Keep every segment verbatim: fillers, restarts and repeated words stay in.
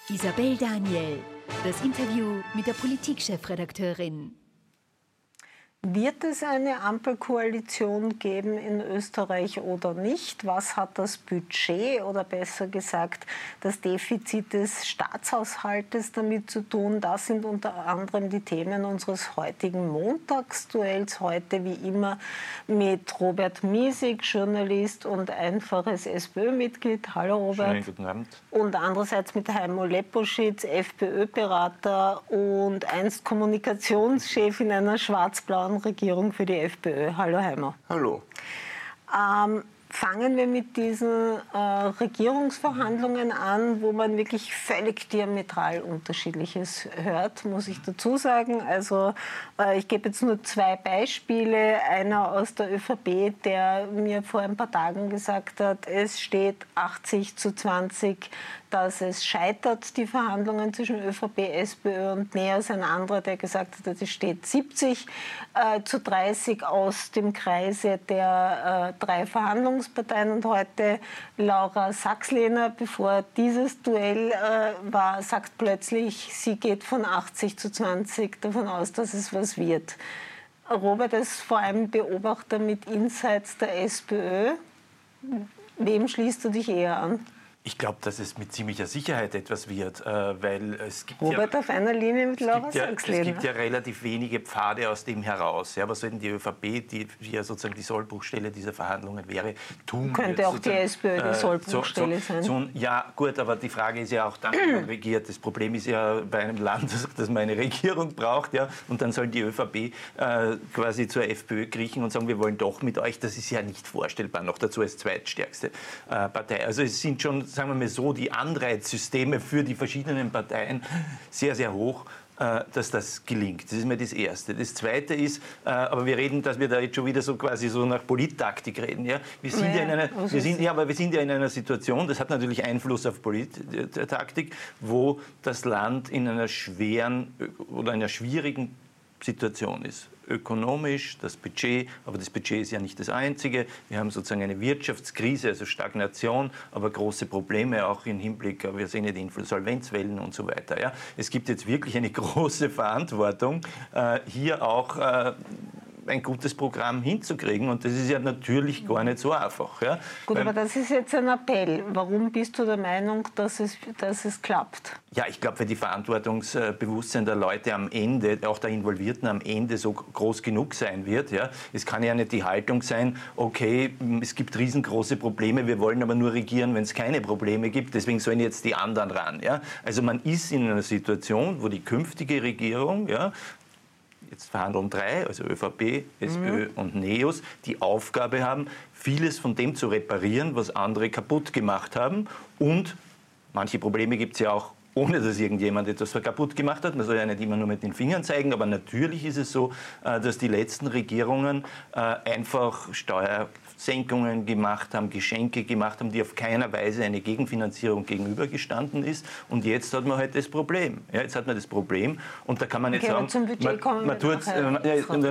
Isabel Daniel, das Interview mit der Politikchefredakteurin. Wird es eine Ampelkoalition geben in Österreich oder nicht? Was hat das Budget oder besser gesagt das Defizit des Staatshaushaltes damit zu tun? Das sind unter anderem die Themen unseres heutigen Montagsduells. Heute wie immer mit Robert Miesig, Journalist und einfaches SPÖ-Mitglied. Hallo Robert. Schönen guten Abend. Und andererseits mit Heimo Leposchitz, FPÖ-Berater und einst Kommunikationschef in einer schwarz-blauen Regierung für die FPÖ. Hallo Heimo. Hallo. Ähm, fangen wir mit diesen äh, Regierungsverhandlungen an, wo man wirklich völlig diametral Unterschiedliches hört, muss ich dazu sagen. Also äh, ich gebe jetzt nur zwei Beispiele. Einer aus der ÖVP, der mir vor ein paar Tagen gesagt hat, es steht achtzig zu zwanzig, dass es scheitert, die Verhandlungen zwischen ÖVP, SPÖ und NEOS. Ein anderer, der gesagt hat, es steht siebzig äh, zu dreißig aus dem Kreise der äh, drei Verhandlungsparteien. Und heute Laura Sachs-Lehner, bevor dieses Duell äh, war, sagt plötzlich, sie geht von achtzig zu zwanzig davon aus, dass es was wird. Robert ist vor allem Beobachter mit Insights der SPÖ. Wem schließt du dich eher an? Ich glaube, dass es mit ziemlicher Sicherheit etwas wird, äh, weil es gibt Robert ja, auf einer Linie mit Laura ja, Sachs-Lehner. Es gibt ja relativ wenige Pfade aus dem heraus. Ja, was sollten die ÖVP, die, die ja sozusagen die Sollbruchstelle dieser Verhandlungen wäre, tun? Könnte auch die SPÖ die Sollbruchstelle äh, so, so, sein. So, ja, gut, aber die Frage ist ja auch dann, wie man regiert. Das Problem ist ja bei einem Land, dass man eine Regierung braucht, ja, und dann soll die ÖVP äh, quasi zur FPÖ kriechen und sagen, wir wollen doch mit euch. Das ist ja nicht vorstellbar, noch dazu als zweitstärkste äh, Partei. Also es sind schon, sagen wir mal so, die Anreizsysteme für die verschiedenen Parteien sehr, sehr hoch, dass das gelingt. Das ist mir das Erste. Das Zweite ist, aber wir reden, dass wir da jetzt schon wieder so quasi so nach Polittaktik reden. Ja? Wir sind ja, ja in einer, wir sind, ja, aber wir sind ja in einer Situation, das hat natürlich Einfluss auf Polittaktik, wo das Land in einer schweren oder einer schwierigen Situation ist. Ökonomisch, das Budget, aber das Budget ist ja nicht das Einzige. Wir haben sozusagen eine Wirtschaftskrise, also Stagnation, aber große Probleme auch im Hinblick, wir sehen ja die Insolvenzwellen und so weiter. Ja. Es gibt jetzt wirklich eine große Verantwortung, äh, hier auch äh, ein gutes Programm hinzukriegen und das ist ja natürlich gar nicht so einfach. Ja. Gut, Weil, aber das ist jetzt ein Appell. Warum bist du der Meinung, dass es, dass es klappt? Ja, ich glaube, weil die Verantwortungsbewusstsein der Leute am Ende, auch der Involvierten am Ende so groß genug sein wird. Ja. Es kann ja nicht die Haltung sein, okay, es gibt riesengroße Probleme, wir wollen aber nur regieren, wenn es keine Probleme gibt, deswegen sollen jetzt die anderen ran. Ja. Also man ist in einer Situation, wo die künftige Regierung, ja, jetzt verhandeln drei, also ÖVP, SPÖ mhm. und NEOS, die Aufgabe haben, vieles von dem zu reparieren, was andere kaputt gemacht haben. Und manche Probleme gibt es ja auch, ohne dass irgendjemand etwas kaputt gemacht hat. Man soll ja nicht immer nur mit den Fingern zeigen, aber natürlich ist es so, dass die letzten Regierungen einfach Steuersenkungen gemacht haben, Geschenke gemacht haben, die auf keiner Weise eine Gegenfinanzierung gegenübergestanden ist. Und jetzt hat man halt das Problem. Ja, jetzt hat man das Problem und da kann man nicht okay, sagen, zum Budget man, kommen man, tut, man,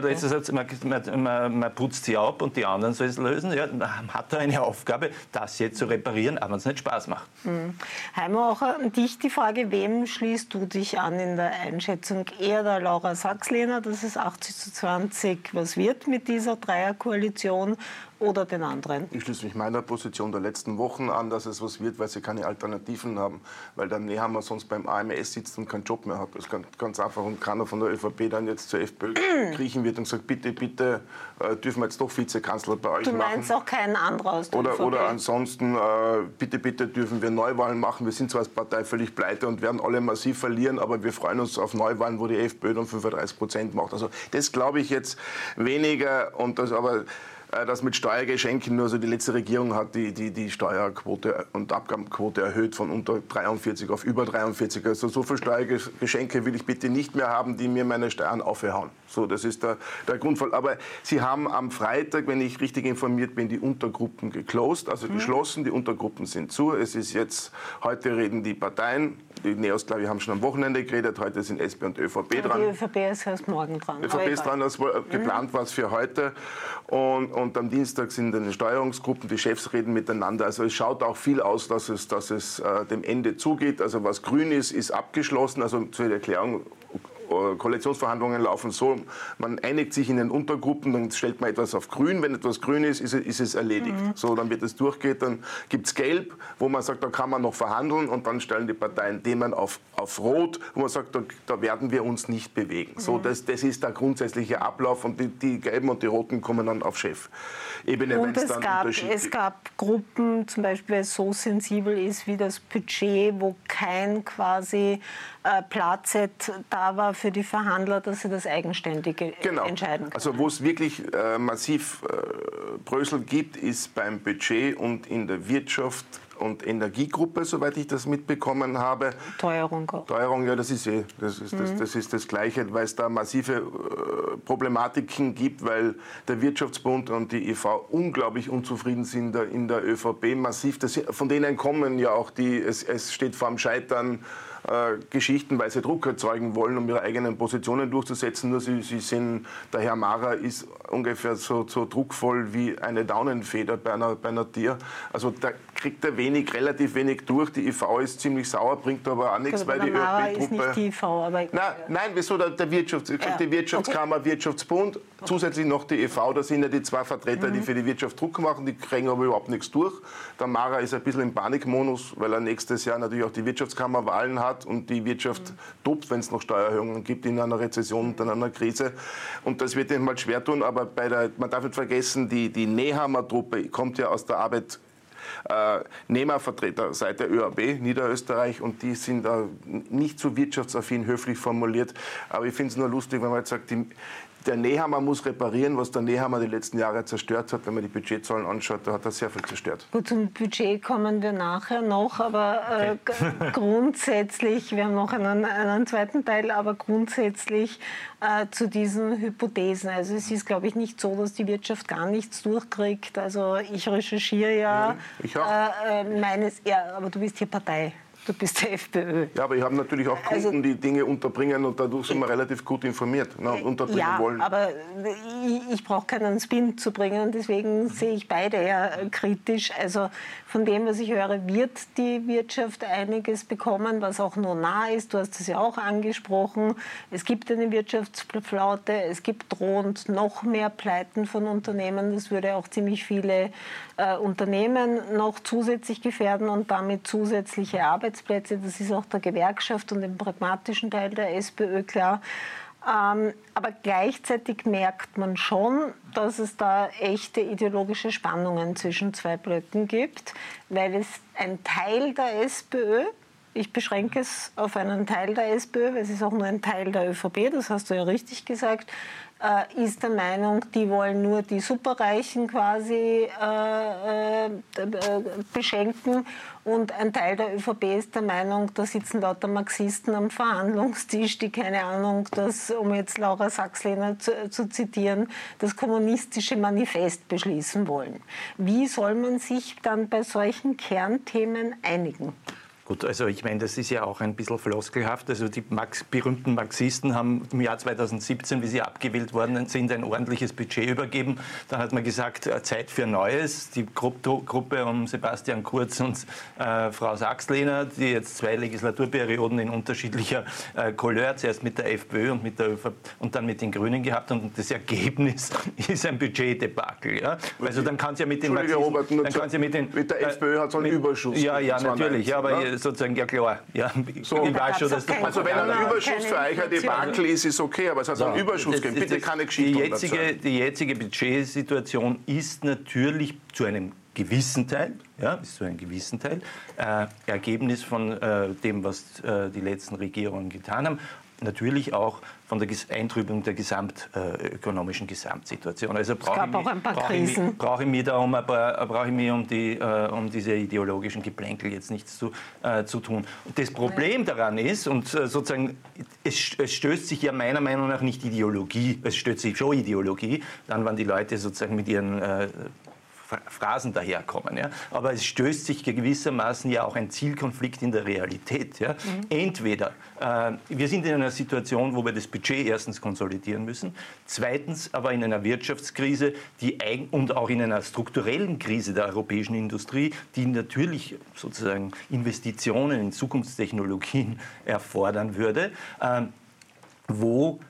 ja, man, man, man putzt sie ab und die anderen sollen es lösen. Ja, man hat da eine Aufgabe, das jetzt zu reparieren, aber wenn es nicht Spaß macht. Mhm. Heimo, auch an dich die Frage, wem schließt du dich an in der Einschätzung? Eher der Laura Sachs-Lehner, dass es achtzig zu zwanzig was wird mit dieser Dreierkoalition, oder den anderen? Ich schließe mich meiner Position der letzten Wochen an, dass es was wird, weil sie keine Alternativen haben. Weil der Nehammer sonst beim A M S sitzt und keinen Job mehr hat. Das ist ganz, ganz einfach. Und keiner von der ÖVP dann jetzt zur FPÖ kriechen wird und sagt, bitte, bitte, äh, dürfen wir jetzt doch Vizekanzler bei euch machen. Du meinst machen. Auch keinen anderen aus der oder, ÖVP? Oder ansonsten, äh, bitte, bitte dürfen wir Neuwahlen machen. Wir sind zwar als Partei völlig pleite und werden alle massiv verlieren, aber wir freuen uns auf Neuwahlen, wo die FPÖ dann fünfunddreißig Prozent macht. Also das glaube ich jetzt weniger. Und das aber... dass mit Steuergeschenken nur so die letzte Regierung hat die, die, die Steuerquote und Abgabenquote erhöht von unter dreiundvierzig auf über dreiundvierzig. Also so viele Steuergeschenke will ich bitte nicht mehr haben, die mir meine Steuern aufhauen. So, das ist der, der Grundfall. Aber Sie haben am Freitag, wenn ich richtig informiert bin, die Untergruppen geclosed, also mhm. geschlossen. Die Untergruppen sind zu. Es ist jetzt, heute reden die Parteien die Neos, glaube ich, haben schon am Wochenende geredet, heute sind S P und ÖVP ja, dran. Die ÖVP ist erst morgen dran. ÖVP ist dran, das war geplant war es für heute. Und, und am Dienstag sind dann die Steuerungsgruppen, die Chefs reden miteinander. Also es schaut auch viel aus, dass es, dass es äh, dem Ende zugeht. Also was grün ist, ist abgeschlossen. Also zur Erklärung, Koalitionsverhandlungen laufen so, man einigt sich in den Untergruppen, dann stellt man etwas auf grün, wenn etwas grün ist, ist, ist es erledigt. Mhm. So, dann wird es durchgeht, dann gibt es gelb, wo man sagt, da kann man noch verhandeln und dann stellen die Parteien Themen auf, auf rot, wo man sagt, da, da werden wir uns nicht bewegen. Mhm. So, das, das ist der grundsätzliche Ablauf und die, die gelben und die roten kommen dann auf Chefebene. Und es gab, es gab Gruppen, zum Beispiel, weil es so sensibel ist wie das Budget, wo kein quasi äh, Platz da war für die Verhandler, dass sie das eigenständig genau. entscheiden können. Also wo es wirklich äh, massiv äh, Brösel gibt, ist beim Budget und in der Wirtschaft und Energiegruppe, soweit ich das mitbekommen habe. Teuerung auch. Teuerung, ja, das ist eh, das ist, mhm. das, das, ist das Gleiche, weil es da massive äh, Problematiken gibt, weil der Wirtschaftsbund und die I V unglaublich unzufrieden sind in der ÖVP, massiv. Das, von denen kommen ja auch die, es, es steht vor dem Scheitern, Äh, Geschichten, weil sie Druck erzeugen wollen, um ihre eigenen Positionen durchzusetzen. Nur sie, sie sind, der Herr Mara ist ungefähr so, so druckvoll wie eine Daunenfeder bei einer, bei einer Tier. Also da kriegt er wenig, relativ wenig durch. Die I V ist ziemlich sauer, bringt aber auch nichts, weil die Mara ist ÖVP-Truppe... nicht die I V, aber... Nein, nein, wieso der, der Wirtschafts-, ja. die Wirtschaftskammer, okay. Wirtschaftsbund, okay. zusätzlich noch die I V, da sind ja die zwei Vertreter, mhm. die für die Wirtschaft Druck machen, die kriegen aber überhaupt nichts durch. Der Mara ist ein bisschen im Panikmodus, weil er nächstes Jahr natürlich auch die Wirtschaftskammer Wahlen hat und die Wirtschaft mhm. tobt, wenn es noch Steuererhöhungen gibt in einer Rezession und in einer Krise. Und das wird ihm mal schwer tun, aber bei der, man darf nicht vergessen, die, die Nehammer-Truppe kommt ja aus der Arbeit Äh, Nehmervertreterseite ÖAB, Niederösterreich, und die sind da nicht so wirtschaftsaffin, höflich formuliert. Aber ich finde es nur lustig, wenn man jetzt sagt, die, der Nehammer muss reparieren, was der Nehammer die letzten Jahre zerstört hat. Wenn man die Budgetzahlen anschaut, da hat er sehr viel zerstört. Gut, zum Budget kommen wir nachher noch, aber äh, okay. grundsätzlich, wir haben noch einen, einen zweiten Teil, aber grundsätzlich äh, zu diesen Hypothesen. Also es ist, glaube ich, nicht so, dass die Wirtschaft gar nichts durchkriegt. Also ich recherchiere ja, ja ich auch. Äh, meines, ja, aber du bist hier Partei. Du bist der FPÖ. Ja, aber ich habe natürlich auch Kunden, also, die Dinge unterbringen und dadurch sind wir relativ gut informiert, na, unterbringen ja, wollen. Aber ich, ich brauche keinen Spin zu bringen und deswegen sehe ich beide ja kritisch. Also von dem, was ich höre, wird die Wirtschaft einiges bekommen, was auch nur nah ist. Du hast es ja auch angesprochen. Es gibt eine Wirtschaftsflaute, es gibt drohend noch mehr Pleiten von Unternehmen. Das würde auch ziemlich viele äh, Unternehmen noch zusätzlich gefährden und damit zusätzliche Arbeitsplätze. Das ist auch der Gewerkschaft und dem pragmatischen Teil der SPÖ klar. Ähm, aber gleichzeitig merkt man schon, dass es da echte ideologische Spannungen zwischen zwei Blöcken gibt, weil es ein Teil der SPÖ, ich beschränke es auf einen Teil der SPÖ, weil es ist auch nur ein Teil der ÖVP, das hast du ja richtig gesagt, äh, ist der Meinung, die wollen nur die Superreichen quasi äh, äh, beschenken. Und ein Teil der ÖVP ist der Meinung, da sitzen lauter Marxisten am Verhandlungstisch, die, keine Ahnung, das, um jetzt Laura Sachs-Lehner zu, zu zitieren, das kommunistische Manifest beschließen wollen. Wie soll man sich dann bei solchen Kernthemen einigen? Gut, also ich meine, das ist ja auch ein bisschen floskelhaft. Also die Max, berühmten Marxisten haben im Jahr zweitausendsiebzehn, wie sie abgewählt worden sind, ein ordentliches Budget übergeben. Dann hat man gesagt, Zeit für Neues. Die Gruppe um Sebastian Kurz und äh, Frau Sachs-Lehner, die jetzt zwei Legislaturperioden in unterschiedlicher äh, Couleur, zuerst mit der FPÖ und, mit der ÖVP und dann mit den Grünen gehabt. Und das Ergebnis ist ein Budgetdebakel. Ja? Also dann kann es ja mit den Marxisten... Robert, dann kann's ja mit, den, mit der FPÖ hat es einen mit, Überschuss. Ja, ja, natürlich. Ja, aber ja? sozusagen, ja klar. Ja, so, ich weiß schon, dass das also wenn ein Überschuss für euch ein Debakel ist, ist okay, aber es hat so, einen Überschuss gegeben. Bitte das, keine Geschichte. Die jetzige, die jetzige Budgetsituation ist natürlich zu einem gewissen Teil, ja, ist zu einem gewissen Teil, äh, Ergebnis von äh, dem, was äh, die letzten Regierungen getan haben. Natürlich auch von der Eintrübung der gesamtökonomischen äh, Gesamtsituation. Also es gab auch ein paar Krisen. Brauche ich mir da um ein paar, brauche ich mir um, die, äh, um diese ideologischen Geplänkel jetzt nichts zu, äh, zu tun. Und das Problem daran ist, und äh, sozusagen, es, es stößt sich ja meiner Meinung nach nicht Ideologie, es stößt sich schon Ideologie, dann, wenn die Leute sozusagen mit ihren äh, Phrasen daherkommen. Ja? Aber es stößt sich gewissermaßen ja auch ein Zielkonflikt in der Realität. Ja? Mhm. Entweder äh, wir sind in einer Situation, wo wir das Budget erstens konsolidieren müssen, zweitens aber in einer Wirtschaftskrise die eigen- und auch in einer strukturellen Krise der europäischen Industrie, die natürlich sozusagen Investitionen in Zukunftstechnologien erfordern würde, äh, wo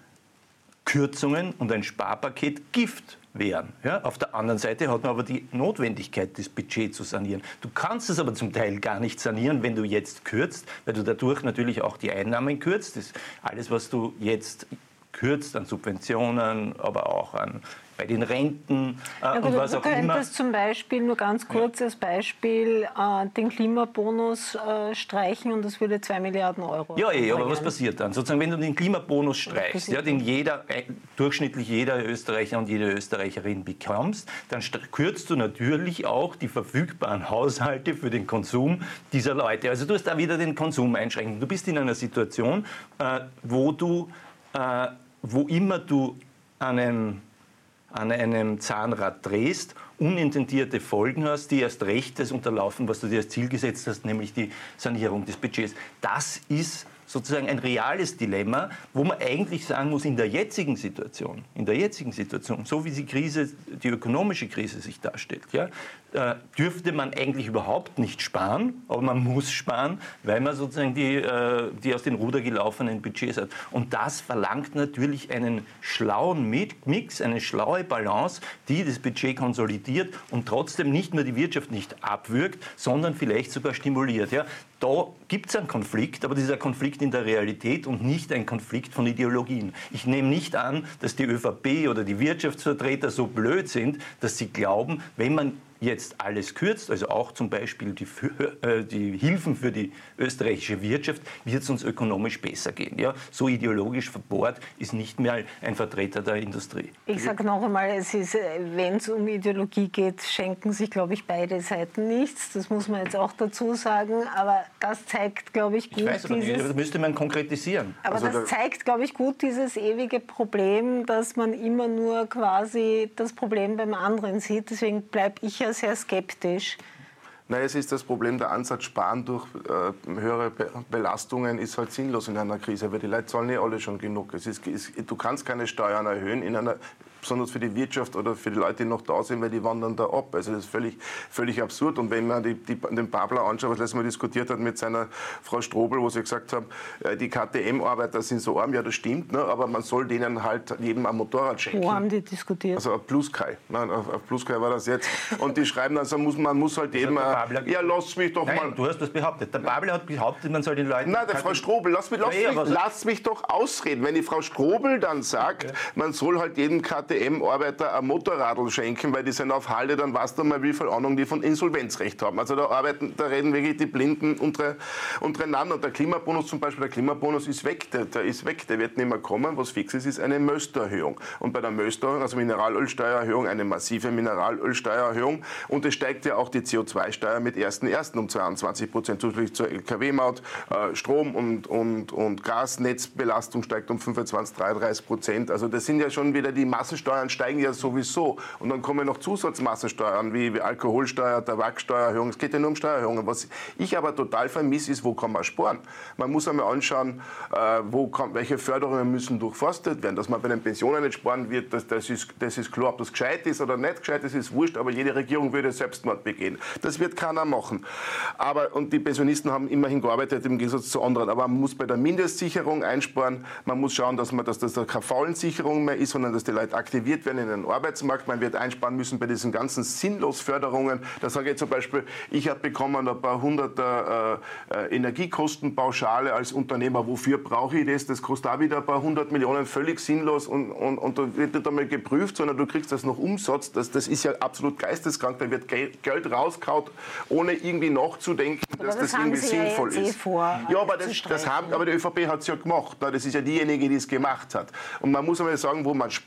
Kürzungen und ein Sparpaket Gift wären. Ja, auf der anderen Seite hat man aber die Notwendigkeit, das Budget zu sanieren. Du kannst es aber zum Teil gar nicht sanieren, wenn du jetzt kürzt, weil du dadurch natürlich auch die Einnahmen kürzt. Das alles, was du jetzt kürzt an Subventionen, aber auch an bei den Renten äh, ja, und was du auch immer. Du könntest zum Beispiel, nur ganz kurz als Beispiel, äh, den Klimabonus äh, streichen und das würde zwei Milliarden Euro Ja, eh, aber bringen. was passiert dann? Sozusagen, wenn du den Klimabonus streichst, ja, den jeder, äh, durchschnittlich jeder Österreicher und jede Österreicherin bekommst, dann kürzt du natürlich auch die verfügbaren Haushalte für den Konsum dieser Leute. Also du hast da wieder den Konsum einschränken. Du bist in einer Situation, äh, wo du, äh, wo immer du an einem an einem Zahnrad drehst, unintendierte Folgen hast, die erst recht das unterlaufen, was du dir als Ziel gesetzt hast, nämlich die Sanierung des Budgets. Das ist sozusagen ein reales Dilemma, wo man eigentlich sagen muss, in der jetzigen Situation, in der jetzigen Situation, so wie die Krise, die ökonomische Krise sich darstellt, ja, äh, dürfte man eigentlich überhaupt nicht sparen, aber man muss sparen, weil man sozusagen die, äh, die aus den Ruder gelaufenen Budgets hat. Und das verlangt natürlich einen schlauen Mix, eine schlaue Balance, die das Budget konsolidiert und trotzdem nicht nur die Wirtschaft nicht abwürgt, sondern vielleicht sogar stimuliert. Ja. Da gibt es einen Konflikt, aber dieser Konflikt in der Realität und nicht ein Konflikt von Ideologien. Ich nehme nicht an, dass die ÖVP oder die Wirtschaftsvertreter so blöd sind, dass sie glauben, wenn man jetzt alles kürzt, also auch zum Beispiel die, äh, die Hilfen für die österreichische Wirtschaft, wird es uns ökonomisch besser gehen. Ja? So ideologisch verbohrt ist nicht mehr ein Vertreter der Industrie. Ich sage noch einmal, es ist, wenn es um Ideologie geht, schenken sich, glaube ich, beide Seiten nichts. Das muss man jetzt auch dazu sagen. Aber das zeigt, glaube ich, gut ich weiß, aber dieses... Das müsste man konkretisieren. Aber also das zeigt, glaube ich, gut dieses ewige Problem, dass man immer nur quasi das Problem beim anderen sieht. Deswegen bleibe ich ja sehr skeptisch. Nein, es ist das Problem, der Ansatz Sparen durch äh, höhere Be Belastungen ist halt sinnlos in einer Krise, weil die Leute zahlen nicht alle schon genug. Es ist, es, du kannst keine Steuern erhöhen, in einer, besonders für die Wirtschaft oder für die Leute, die noch da sind, weil die wandern da ab. Also das ist völlig, völlig absurd. Und wenn man die, die, den Babler anschaut, was letztes Mal diskutiert hat mit seiner Frau Strobel, wo sie gesagt haben, äh, die K T M-Arbeiter sind so arm, ja das stimmt, ne, aber man soll denen halt jedem ein Motorrad schenken. Wo haben die diskutiert? Also auf Pluskai. Nein, auf, auf Pluskai war das jetzt. Und die schreiben dann, also muss, man muss halt jedem... Ja, lass mich doch Nein, mal... du hast das behauptet. Der Babler hat behauptet, man soll den Leuten... Nein, der Frau Strobel, lass mich, lass, ja, mich, lass mich doch ausreden. Wenn die Frau Strobel dann sagt, okay, man soll halt jedem K T M-Arbeiter ein Motorradl schenken, weil die sind auf Halde, dann weißt du mal, wie viel Ahnung die von Insolvenzrecht haben. Also da arbeiten, da reden wirklich die Blinden unter, untereinander. Und der Klimabonus zum Beispiel, der Klimabonus ist weg, der, der ist weg, der wird nicht mehr kommen. Was fix ist, ist eine Möstererhöhung. Und bei der Möstererhöhung, also Mineralölsteuererhöhung, eine massive Mineralölsteuererhöhung. Und es steigt ja auch die C O zwei Steuer mit ersten ersten um zweiundzwanzig Prozent zusätzlich zur L K W-Maut. Äh, Strom- und, und, und Gasnetzbelastung steigt um fünfundzwanzig, dreiunddreißig Prozent. Also das sind ja schon wieder, die Massensteuern steigen ja sowieso. Und dann kommen noch Zusatzmassensteuern wie, wie Alkoholsteuer, Tabaksteuererhöhung. Es geht ja nur um Steuererhöhungen. Was ich aber total vermisse, ist, wo kann man sparen? Man muss einmal anschauen, äh, wo kann, welche Förderungen müssen durchforstet werden. Dass man bei den Pensionen nicht sparen wird, das, das, ist, das ist klar. Ob das gescheit ist oder nicht gescheit ist, ist wurscht. Aber jede Regierung würde Selbstmord begehen. Das wird keiner machen. Aber, und die Pensionisten haben immerhin gearbeitet im Gegensatz zu anderen. Aber man muss bei der Mindestsicherung einsparen. Man muss schauen, dass, man, dass das keine Faulensicherung mehr ist, sondern dass die Leute aktiviert werden in den Arbeitsmarkt. Man wird einsparen müssen bei diesen ganzen Sinnlosförderungen. Da sage ich zum Beispiel, ich habe bekommen ein paar hundert äh, äh, Energiekostenpauschale als Unternehmer. Wofür brauche ich das? Das kostet auch wieder ein paar hundert Millionen, völlig sinnlos. Und, und, und da wird nicht einmal geprüft, sondern du kriegst das noch Umsatz. Das, das ist ja absolut geisteskrank. Da wird Geld, Geld rauskaut, ohne irgendwie nachzudenken, dass das, das irgendwie sinnvoll ja ist. Eh vor, ja, aber, das, das haben, aber die ÖVP hat es ja gemacht. Das ist ja diejenige, die es gemacht hat. Und man muss einmal sagen, wo man sparen kann.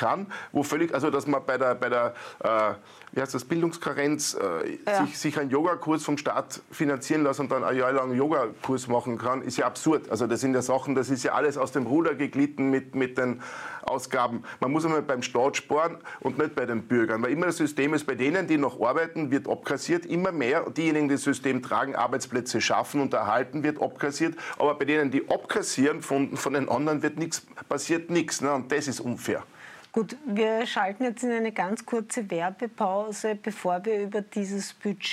kann, wo völlig, also dass man bei der, bei der äh, wie heißt das, Bildungskarenz äh, ja. sich, sich einen Yogakurs vom Staat finanzieren lassen und dann ein Jahr lang einen Yogakurs machen kann, ist ja absurd. Also das sind ja Sachen, das ist ja alles aus dem Ruder geglitten mit, mit den Ausgaben. Man muss einmal beim Staat sparen und nicht bei den Bürgern, weil immer das System ist, bei denen, die noch arbeiten, wird abkassiert, immer mehr. Diejenigen, die das System tragen, Arbeitsplätze schaffen und erhalten, wird abkassiert. Aber bei denen, die abkassieren, von, von den anderen wird nichts, passiert nichts. Ne? Und das ist unfair. Gut, wir schalten jetzt in eine ganz kurze Werbepause, bevor wir über dieses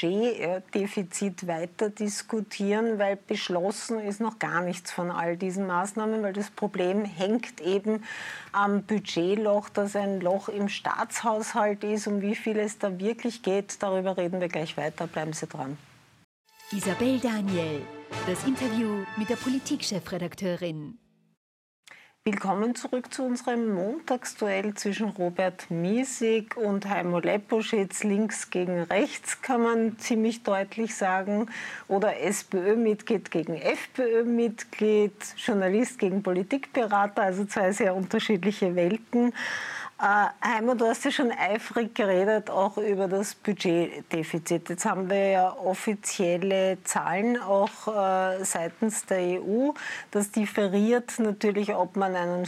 Budgetdefizit weiter diskutieren, weil beschlossen ist noch gar nichts von all diesen Maßnahmen, weil das Problem hängt eben am Budgetloch, das ein Loch im Staatshaushalt ist. Um wie viel es da wirklich geht, darüber reden wir gleich weiter. Bleiben Sie dran. Isabel Daniel, das Interview mit der Politikchefredakteurin. Willkommen zurück zu unserem Montagsduell zwischen Robert Miesig und Heimo Lepposchitz. Links gegen rechts kann man ziemlich deutlich sagen. Oder SPÖ-Mitglied gegen FPÖ-Mitglied, Journalist gegen Politikberater, also zwei sehr unterschiedliche Welten. Äh, Heimo, du hast ja schon eifrig geredet, auch über das Budgetdefizit. Jetzt haben wir ja offizielle Zahlen, auch äh, seitens der E U. Das differiert natürlich, ob man einen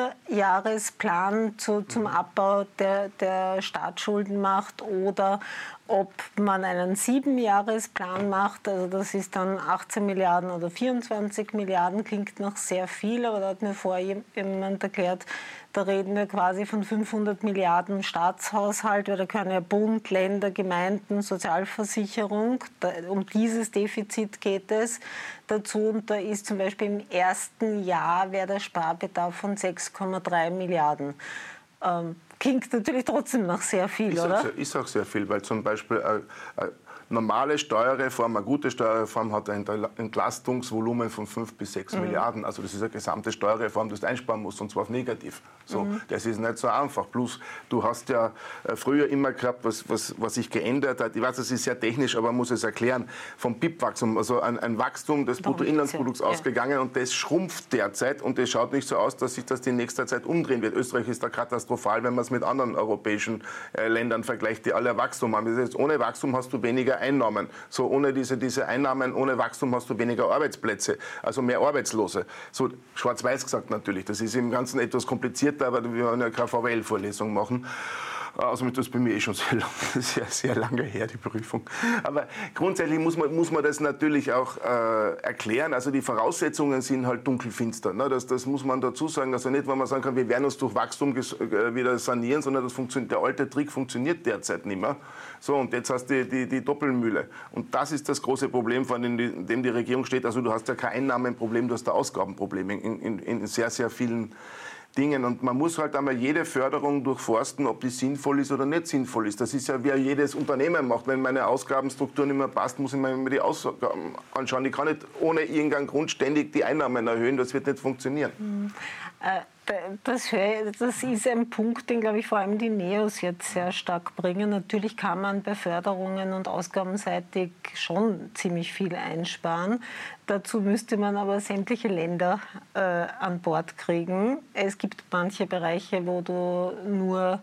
Vierjahresplan zu, zum Abbau der, der Staatsschulden macht oder ob man einen Siebenjahresplan macht. Also das ist dann achtzehn Milliarden oder vierundzwanzig Milliarden, klingt noch sehr viel, aber da hat mir vorher jemand erklärt, da reden wir quasi von fünfhundert Milliarden Staatshaushalt, weil da können ja Bund, Länder, Gemeinden, Sozialversicherung. Da, um dieses Defizit geht es dazu. Und da ist zum Beispiel im ersten Jahr wäre der Sparbedarf von sechs Komma drei Milliarden. Ähm, klingt natürlich trotzdem noch sehr viel, ist oder? Auch sehr, ist auch sehr viel, weil zum Beispiel äh, äh, normale Steuerreform, eine gute Steuerreform hat ein Entlastungsvolumen von fünf bis sechs mhm. Milliarden. Also das ist eine gesamte Steuerreform, die du einsparen musst, und zwar auf negativ. So, mhm. Das ist nicht so einfach. Plus, du hast ja früher immer gehabt, was, was, was sich geändert hat. Ich weiß, das ist sehr technisch, aber man muss es erklären. Vom B I P-Wachstum, also ein, ein Wachstum des Bruttoinlandsprodukts ja. ausgegangen, und das schrumpft derzeit, und es schaut nicht so aus, dass sich das in nächster Zeit umdrehen wird. Österreich ist da katastrophal, wenn man es mit anderen europäischen äh, Ländern vergleicht, die alle Wachstum haben. Das heißt, ohne Wachstum hast du weniger Einnahmen. So, ohne diese, diese Einnahmen, ohne Wachstum hast du weniger Arbeitsplätze, also mehr Arbeitslose. So schwarz-weiß gesagt natürlich. Das ist im Ganzen etwas komplizierter, aber wir wollen ja keine V W L-Vorlesung machen. Also das ist bei mir eh schon sehr, lang, sehr, sehr lange her, die Prüfung. Aber grundsätzlich muss man, muss man das natürlich auch äh, erklären. Also die Voraussetzungen sind halt dunkelfinster. Ne? Das, das muss man dazu sagen. Also nicht, wenn man sagen kann, wir werden uns durch Wachstum äh, wieder sanieren, sondern das funktioniert, der alte Trick funktioniert derzeit nicht mehr. So, und jetzt hast du die, die, die Doppelmühle. Und das ist das große Problem, vor dem die Regierung steht. Also du hast ja kein Einnahmenproblem, du hast ein Ausgabenproblem in, in, in sehr, sehr vielen Dingen. Und man muss halt einmal jede Förderung durchforsten, ob die sinnvoll ist oder nicht sinnvoll ist. Das ist ja, wie jedes Unternehmen macht. Wenn meine Ausgabenstruktur nicht mehr passt, muss ich mir immer die Ausgaben anschauen. Ich kann nicht ohne irgendeinen Grund ständig die Einnahmen erhöhen. Das wird nicht funktionieren. Mhm. Äh, das, das ist ein Punkt, den, glaube ich, vor allem die Neos jetzt sehr stark bringen. Natürlich kann man bei Förderungen und ausgabenseitig schon ziemlich viel einsparen. Dazu müsste man aber sämtliche Länder äh, an Bord kriegen. Es gibt manche Bereiche, wo du nur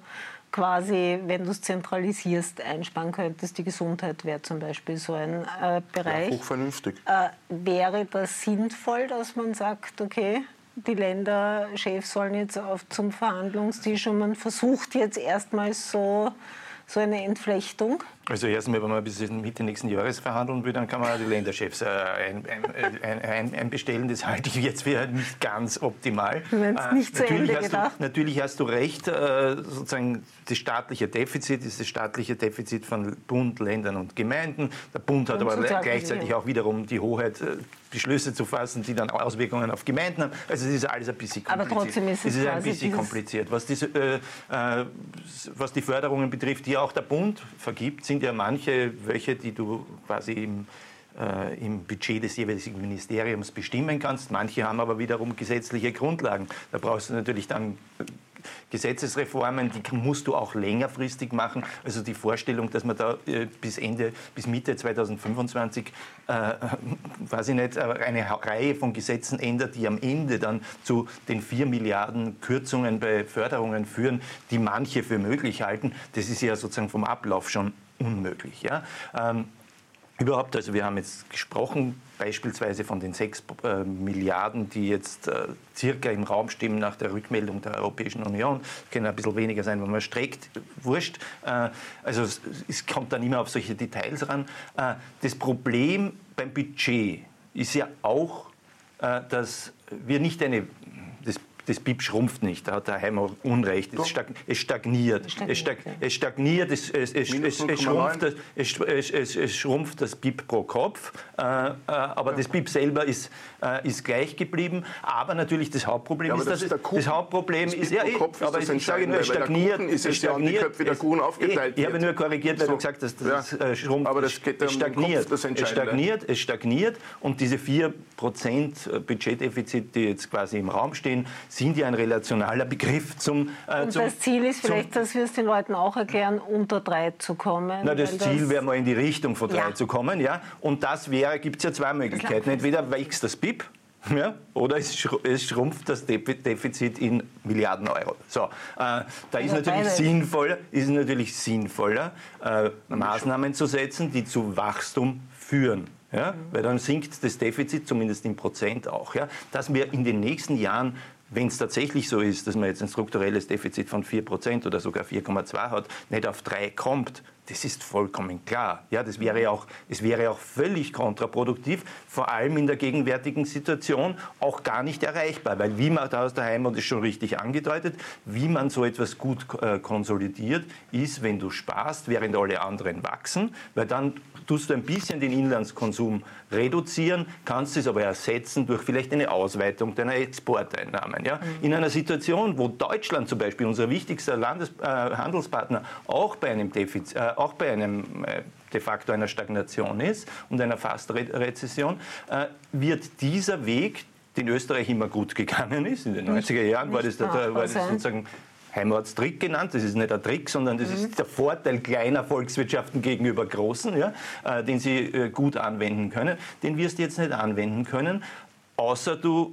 quasi, wenn du es zentralisierst, einsparen könntest. Die Gesundheit wäre zum Beispiel so ein äh, Bereich. Ja, hochvernünftig. Äh, wäre das sinnvoll, dass man sagt, okay, die Länderchefs sollen jetzt auf zum Verhandlungstisch und man versucht jetzt erstmals so, so eine Entflechtung? Also erstmal, wenn man bis Mitte nächsten Jahres verhandeln will, dann kann man die Länderchefs äh, ein, ein, ein, einbestellen. Das halte ich jetzt für nicht ganz optimal. Du meinst nicht zu Ende gedacht? Du, natürlich hast du recht, äh, sozusagen das staatliche Defizit ist das staatliche Defizit von Bund, Ländern und Gemeinden. Der Bund hat aber gleichzeitig auch wiederum die Hoheit, äh, Beschlüsse zu fassen, die dann Auswirkungen auf Gemeinden haben. Also es ist alles ein bisschen kompliziert. Aber trotzdem ist es, es ist ein bisschen kompliziert. Was, diese, äh, äh, was die Förderungen betrifft, die auch der Bund vergibt, sind ja manche, welche, die du quasi im, äh, im Budget des jeweiligen Ministeriums bestimmen kannst. Manche haben aber wiederum gesetzliche Grundlagen. Da brauchst du natürlich dann Gesetzesreformen, die musst du auch längerfristig machen. Also die Vorstellung, dass man da äh, bis Ende, bis Mitte zweitausendfünfundzwanzig, äh, weiß ich nicht, eine Reihe von Gesetzen ändert, die am Ende dann zu den vier Milliarden Kürzungen bei Förderungen führen, die manche für möglich halten, das ist ja sozusagen vom Ablauf schon unmöglich. Ja? Ähm, überhaupt, also wir haben jetzt gesprochen, beispielsweise von den sechs äh, Milliarden, die jetzt äh, circa im Raum stehen nach der Rückmeldung der Europäischen Union. Können ein bisschen weniger sein, wenn man streckt, wurscht. Äh, also es, es kommt dann immer auf solche Details ran. Äh, das Problem beim Budget ist ja auch, äh, dass wir nicht eine... Das Das B I P schrumpft nicht, da hat der Heimer Unrecht. Es, stag, es stagniert. Es stagniert, es, stagniert es, es, es, es, es, schrumpft, das, es, es, es schrumpft das B I P pro Kopf. Äh, äh, aber ja. das B I P selber ist, äh, ist gleich geblieben. Aber natürlich das Hauptproblem ja, ist, das, dass ist das Hauptproblem das ist, ja, pro Kopf aber ist ich sage nur, es stagniert. Ist es stagniert. Ja, die Köpfe der Kuchen aufgeteilt ich, ich habe nur korrigiert, weil so. du gesagt hast, dass ja. es schrumpft. Aber das geht es stagniert. Kopf, das es stagniert, es stagniert. Und diese vier Prozent Budgetdefizit, die jetzt quasi im Raum stehen, sind ja ein relationaler Begriff zum... Äh, Und zum, das Ziel ist vielleicht, dass wir es den Leuten auch erklären, unter drei zu kommen. Na, das Ziel das wäre mal in die Richtung von drei ja. zu kommen. Ja? Und das wäre, gibt es ja zwei Möglichkeiten. Entweder wächst das B I P, ja, oder es, schru es schrumpft das De Defizit in Milliarden Euro. So, äh, da ist natürlich, sinnvoller, ist natürlich sinnvoller, äh, Maßnahmen zu setzen, die zu Wachstum führen. Ja? Mhm. Weil dann sinkt das Defizit, zumindest in Prozent auch. Ja? Dass wir in den nächsten Jahren, wenn es tatsächlich so ist, dass man jetzt ein strukturelles Defizit von vier Prozent oder sogar vier Komma zwei hat, nicht auf drei kommt, das ist vollkommen klar. Ja, das wäre auch, es wäre auch völlig kontraproduktiv, vor allem in der gegenwärtigen Situation auch gar nicht erreichbar. Weil wie man, da aus der Heimat ist schon richtig angedeutet, wie man so etwas gut äh, konsolidiert, ist, wenn du sparst, während alle anderen wachsen, weil dann tust du ein bisschen den Inlandskonsum reduzieren, kannst es aber ersetzen durch vielleicht eine Ausweitung deiner Exporteinnahmen. Ja? Mhm. In einer Situation, wo Deutschland zum Beispiel, unser wichtigster Landes äh, Handelspartner, auch bei einem Defizit, äh, auch bei einem äh, de facto einer Stagnation ist und einer Fast-Rezession, äh, wird dieser Weg, den Österreich immer gut gegangen ist, in den neunziger Jahren war das, der, war das sozusagen Heimatstrick genannt. Das ist nicht ein Trick, sondern das mhm. ist der Vorteil kleiner Volkswirtschaften gegenüber großen, ja, äh, den sie äh, gut anwenden können. Den wirst du jetzt nicht anwenden können, außer du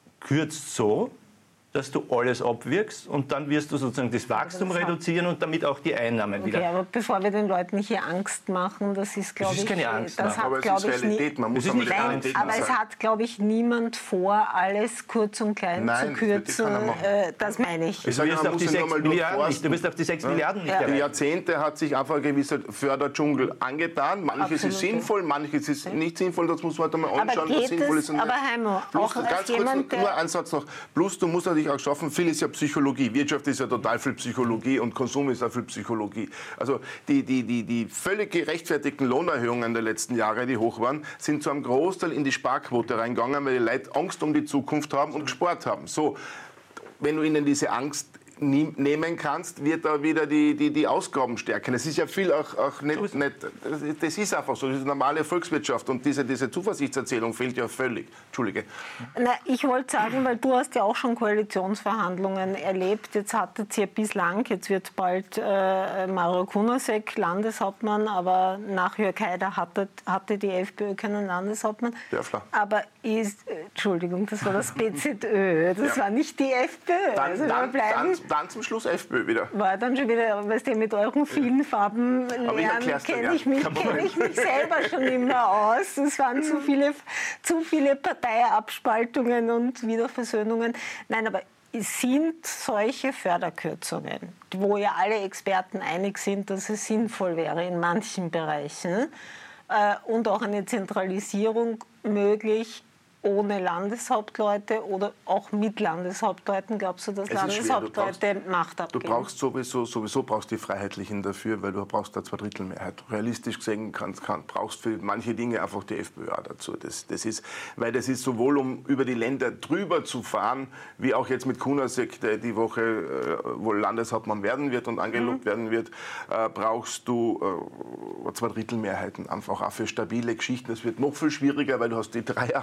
kürzt so, dass du alles abwirkst und dann wirst du sozusagen das Wachstum das reduzieren und damit auch die Einnahmen okay, wieder. Aber bevor wir den Leuten hier Angst machen, das ist, glaube ich, keine Angst das hat, aber es ist Realität. Man muss es nicht nein, aber es hat, glaube ich, niemand vor, alles kurz und klein nein, zu kürzen. Das, äh, das meine ich. Du wirst auf die sechs Milliarden nicht, du wirst auf die sechs ja. Milliarden nicht ja. erreichen. Die Jahrzehnte hat sich einfach ein gewisser Förderdschungel angetan. Manches Absolut. ist sinnvoll, manches ist nicht sinnvoll. Das muss man halt mal anschauen, was sinnvoll ist. Aber Heimo, auch ganz kurz jemand, nur ein Satz noch. Plus, du musst natürlich auch schaffen, viel ist ja Psychologie. Wirtschaft ist ja total viel Psychologie und Konsum ist auch viel Psychologie. Also die, die, die, die völlig gerechtfertigten Lohnerhöhungen der letzten Jahre, die hoch waren, sind zu einem Großteil in die Sparquote reingegangen, weil die Leute Angst um die Zukunft haben und gespart haben. So, wenn du ihnen diese Angst nehmen kannst, wird da wieder die, die, die Ausgaben stärken. Das ist ja viel auch, auch nicht, so nicht, das ist einfach so, das ist eine normale Volkswirtschaft und diese, diese Zuversichtserzählung fehlt ja völlig. Entschuldige. Na, ich wollte sagen, weil du hast ja auch schon Koalitionsverhandlungen erlebt, jetzt hattet ihr bislang, jetzt wird bald äh, Mario Kunasek Landeshauptmann, aber nach Jörg Haider hatte, hatte die FPÖ keinen Landeshauptmann. Dörfler. Aber ist, äh, Entschuldigung, das war das B Z Ö, das ja. war nicht die FPÖ. Dann, also dann, bleiben. Dann, dann zum Schluss FPÖ wieder. War dann schon wieder, weißt du, mit euren vielen Farben lernen, kenne ich, mich, kenn ich mich selber schon immer aus. Es waren zu viele, zu viele Parteiabspaltungen und Wiederversöhnungen. Nein, aber sind solche Förderkürzungen, wo ja alle Experten einig sind, dass es sinnvoll wäre in manchen Bereichen äh, und auch eine Zentralisierung möglich, ohne Landeshauptleute oder auch mit Landeshauptleuten? Glaubst du, dass Landeshauptleute Macht abgeben? Du brauchst sowieso, sowieso brauchst die Freiheitlichen dafür, weil du brauchst da Zweidrittelmehrheit. Realistisch gesehen kann, kann, brauchst für manche Dinge einfach die FPÖ auch dazu. Das, das ist, weil das ist sowohl, um über die Länder drüber zu fahren, wie auch jetzt mit Kunasek, der die Woche äh, wohl Landeshauptmann werden wird und angelobt mhm. werden wird, äh, brauchst du äh, Zweidrittelmehrheiten. Einfach auch für stabile Geschichten. Das wird noch viel schwieriger, weil du hast die Dreierampel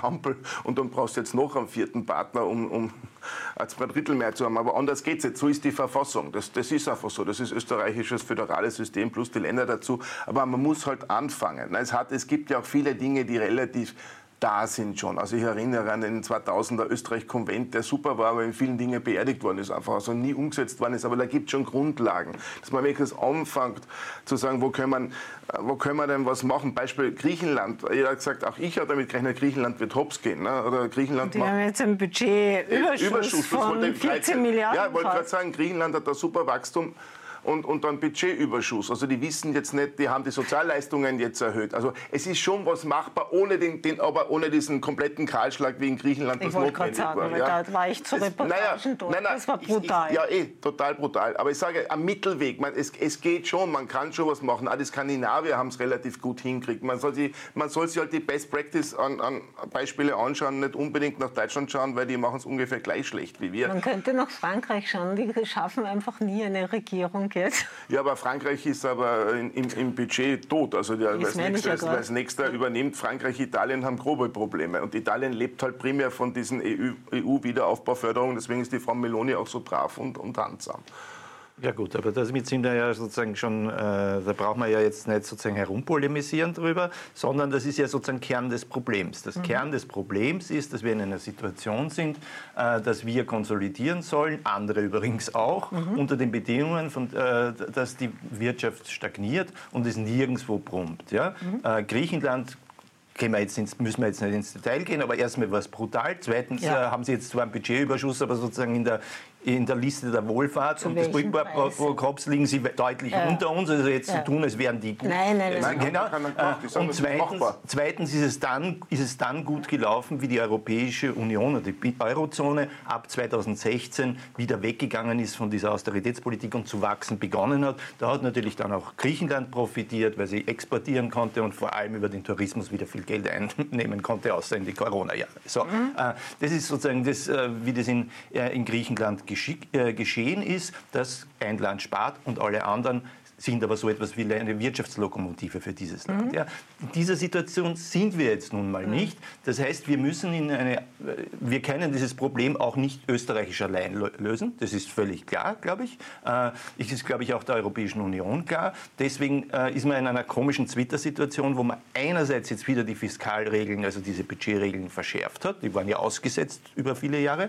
und dann brauchst du jetzt noch einen vierten Partner, um, um zwei Drittel mehr zu haben. Aber anders geht es nicht. So ist die Verfassung. Das, das ist einfach so. Das ist österreichisches föderales System plus die Länder dazu. Aber man muss halt anfangen. Es, hat, es gibt ja auch viele Dinge, die relativ da sind schon. Also ich erinnere an den zweitausender Österreich-Konvent, der super war, aber in vielen Dingen beerdigt worden ist, einfach also nie umgesetzt worden ist. Aber da gibt es schon Grundlagen, dass man wirklich anfängt zu sagen, wo können, man, wo können wir denn was machen? Beispiel Griechenland. Jeder hat gesagt, auch ich habe damit gerechnet, Griechenland wird hops gehen. Ne? Oder Griechenland die macht, haben jetzt einen Budgetüberschuss Überschuss, von vierzehn Milliarden. Ja, ich wollte gerade sagen, Griechenland hat da super Wachstum. Und, und dann Budgetüberschuss. Also die wissen jetzt nicht, die haben die Sozialleistungen jetzt erhöht. Also es ist schon was machbar, ohne, den, den, aber ohne diesen kompletten Kahlschlag wie in Griechenland. Ich wollte gerade sagen, war, ja. Da war ich zu Reportagen naja, dort. Nein, nein, das war brutal. Ich, ich, ja, eh, total brutal. Aber ich sage, am Mittelweg, man, es, es geht schon, man kann schon was machen. Auch die Skandinavier haben es relativ gut hingekriegt. Man soll, sich, man soll sich halt die Best Practice an, an Beispiele anschauen, nicht unbedingt nach Deutschland schauen, weil die machen es ungefähr gleich schlecht wie wir. Man könnte nach Frankreich schauen, die schaffen einfach nie eine Regierung jetzt. Ja, aber Frankreich ist aber im, im Budget tot. Also der, als, nächster, ja als nächster übernimmt Frankreich, Italien haben grobe Probleme. Und Italien lebt halt primär von diesen E U-Wiederaufbauförderungen. Deswegen ist die Frau Meloni auch so brav und, und handsam. Ja gut, aber damit sind wir ja sozusagen schon, äh, da braucht man ja jetzt nicht sozusagen herumpolemisieren drüber, sondern das ist ja sozusagen Kern des Problems. Das mhm. Kern des Problems ist, dass wir in einer Situation sind, äh, dass wir konsolidieren sollen, andere übrigens auch, mhm. unter den Bedingungen, von, äh, dass die Wirtschaft stagniert und es nirgendwo brummt. Ja? Mhm. Äh, Griechenland Gehen wir jetzt ins, müssen wir jetzt nicht ins Detail gehen, aber erstmal war es brutal. Zweitens ja. äh, haben sie jetzt zwar einen Budgetüberschuss, aber sozusagen in der, in der Liste der Wohlfahrt Zu und des Brückenbau pro Kopf liegen sie deutlich ja. unter uns. Also jetzt ja. zu tun, als wären die gut. Nein, nein, nein. Genau. Äh, und zweitens, zweitens ist, es dann, ist es dann gut gelaufen, wie die Europäische Union oder die Eurozone ab zweitausendsechzehn wieder weggegangen ist von dieser Austeritätspolitik und zu wachsen begonnen hat. Da hat natürlich dann auch Griechenland profitiert, weil sie exportieren konnte und vor allem über den Tourismus wieder viel Geld einnehmen konnte, außer in die Corona-Jahre. So, mhm. äh, das ist sozusagen das, äh, wie das in, äh, in Griechenland geschick, äh, geschehen ist, dass ein Land spart und alle anderen sind aber so etwas wie eine Wirtschaftslokomotive für dieses Land. Mhm. Ja, in dieser Situation sind wir jetzt nun mal nicht. Das heißt, wir müssen in eine, wir können dieses Problem auch nicht österreichisch allein lösen. Das ist völlig klar, glaube ich. Das ist, glaube ich, auch der Europäischen Union klar. Deswegen ist man in einer komischen Twitter-Situation, wo man einerseits jetzt wieder die Fiskalregeln, also diese Budgetregeln verschärft hat. Die waren ja ausgesetzt über viele Jahre.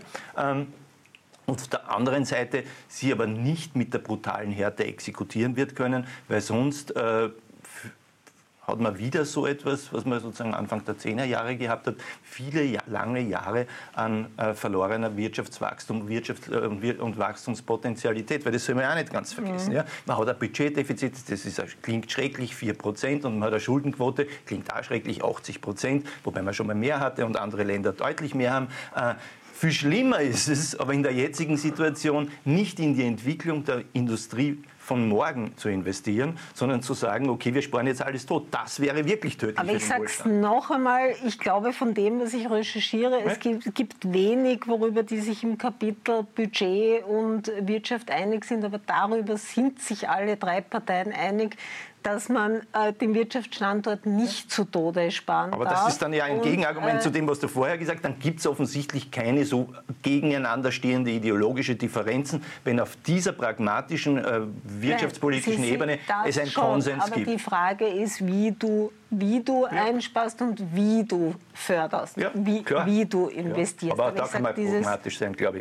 Und auf der anderen Seite sie aber nicht mit der brutalen Härte exekutieren wird können, weil sonst äh, hat man wieder so etwas, was man sozusagen Anfang der Zehnerjahre gehabt hat, viele ja, lange Jahre an äh, verlorener Wirtschaftswachstum Wirtschafts- äh, und Wachstumspotenzialität, weil das soll man ja auch nicht ganz vergessen. Mhm. Ja? Man hat ein Budgetdefizit, das ist, klingt schrecklich, vier Prozent, und man hat eine Schuldenquote, klingt auch schrecklich, achtzig Prozent, wobei man schon mal mehr hatte und andere Länder deutlich mehr haben. Äh, Viel schlimmer ist es, aber in der jetzigen Situation nicht in die Entwicklung der Industrie von morgen zu investieren, sondern zu sagen, okay, wir sparen jetzt alles tot. Das wäre wirklich tödlich. Aber ich sage es noch einmal, ich glaube, von dem, was ich recherchiere, ja? es gibt, gibt wenig, worüber die sich im Kapitel Budget und Wirtschaft einig sind, aber darüber sind sich alle drei Parteien einig, dass man äh, den Wirtschaftsstandort nicht zu Tode sparen Aber darf. das ist dann ja ein und, Gegenargument äh, zu dem, was du vorher gesagt hast. Dann gibt es offensichtlich keine so gegeneinander stehende ideologische Differenzen, wenn auf dieser pragmatischen äh, wirtschaftspolitischen nein, Ebene es einen schon, Konsens aber gibt. Aber die Frage ist, wie du, wie du ja. einsparst und wie du förderst, ja, wie, wie du investierst. Ja. Aber, aber da kann man dieses, pragmatisch sein, glaube ich.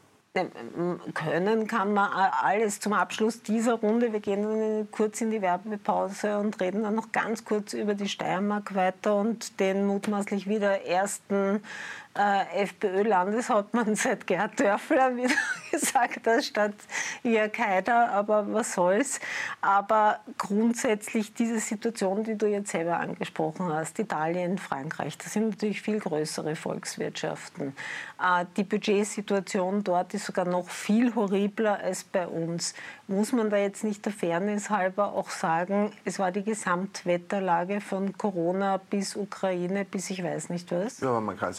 Können kann man alles zum Abschluss dieser Runde. Wir gehen kurz in die Werbepause und reden dann noch ganz kurz über die Steiermark weiter und den mutmaßlich wieder ersten äh, FPÖ-Landeshauptmann seit Gerhard Dörfler, wie du gesagt hast, statt Jörg Haider, aber was soll's. Aber grundsätzlich diese Situation, die du jetzt selber angesprochen hast, Italien, Frankreich, das sind natürlich viel größere Volkswirtschaften. Äh, die Budgetsituation dort ist sogar noch viel horribler als bei uns. Muss man da jetzt nicht der Fairness halber auch sagen, es war die Gesamtwetterlage von Corona bis Ukraine, bis ich weiß nicht was? Ja, aber man kann es ja mit Ländern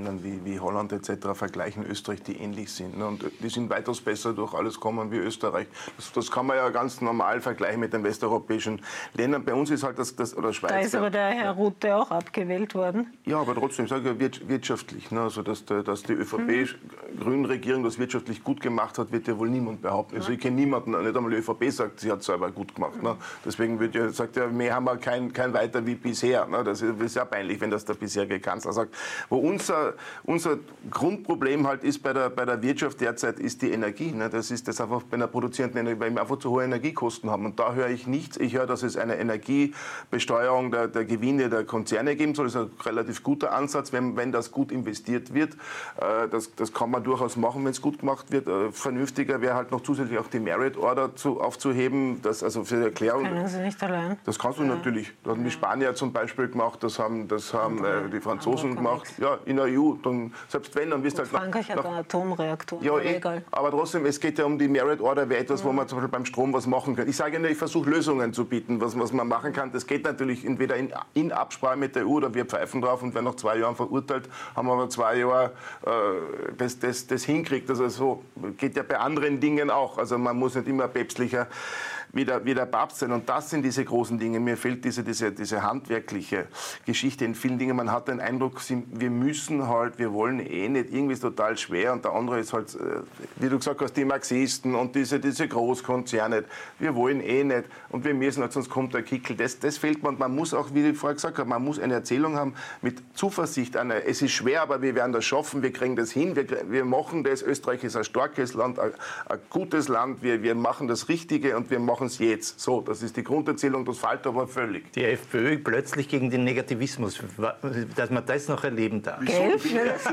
Ländern wie, wie Holland et cetera vergleichen, Österreich, die ähnlich sind. Ne? Und die sind weitaus besser durch alles kommen wie Österreich. Das, das kann man ja ganz normal vergleichen mit den westeuropäischen Ländern. Bei uns ist halt das, das oder Schweiz. Da ist aber der Herr Rutte auch abgewählt worden. Ja, aber trotzdem, sage ich ja, wirtschaftlich. Ne? Also, dass, dass die ÖVP-Grünen-Regierung das wirtschaftlich gut gemacht hat, wird ja wohl niemand behaupten. Also ich kenne niemanden, nicht einmal die ÖVP sagt, sie hat es selber gut gemacht. Ne? Deswegen wird ja, sagt ja, mehr haben wir kein, kein weiter wie bisher. Ne? Das ist ja peinlich, wenn das der bisherige Kanzler sagt. Wo unser, unser Grundproblem halt ist bei der, bei der Wirtschaft derzeit, ist die Energie. Ne? Das ist das einfach bei einer produzierenden Energie, weil wir einfach zu hohe Energiekosten haben. Und da höre ich nichts. Ich höre, dass es eine Energiebesteuerung der, der Gewinne der Konzerne geben soll. Das ist ein relativ guter Ansatz, wenn, wenn das gut investiert wird. Äh, das, das kann man durchaus machen, wenn es gut gemacht wird. Äh, vernünftiger wäre halt noch zusätzlich auch die Merit Order zu, aufzuheben. Das, also für die Erklärung. Das können Sie nicht allein. Das kannst du ja. natürlich. Das haben die Spanier zum Beispiel gemacht, das haben, das haben äh, die Franzosen gemacht. Ja, in der E U. Dann, selbst wenn, dann bist du halt nach, Frankreich hat einen Atomreaktor. Ja, eh, aber trotzdem, es geht ja um die Merit Order, wäre etwas, ja. wo man zum Beispiel beim Strom was machen kann. Ich sage ja, ich versuche Lösungen zu bieten, was, was man machen kann. Das geht natürlich entweder in, in Absprache mit der E U oder wir pfeifen drauf und werden nach zwei Jahren verurteilt, haben aber zwei Jahre äh, das, das, das hinkriegt. Also so geht ja bei anderen Dingen auch. Also man muss nicht immer päpstlicher wie der, wie der Papst sein. Und das sind diese großen Dinge. Mir fehlt diese, diese, diese handwerkliche Geschichte in vielen Dingen. Man hat den Eindruck, wir müssen halt, wir wollen eh nicht, irgendwie ist total schwer. Und der andere ist halt, wie du gesagt hast, die Marxisten und diese, diese Großkonzerne. Wir wollen eh nicht und wir müssen halt, sonst kommt der Kickel. Das, das fehlt man. Man muss auch, wie ich vorher gesagt habe, man muss eine Erzählung haben mit Zuversicht. Eine, es ist schwer, aber wir werden das schaffen, wir kriegen das hin, wir, wir machen das. Österreich ist ein starkes Land, ein, ein gutes Land. Wir, wir machen das Richtige und wir machen es jetzt. So, das ist die Grunderzählung, das fällt aber völlig. Die FPÖ plötzlich gegen den Negativismus, dass man das noch erleben darf. Gell? Das ist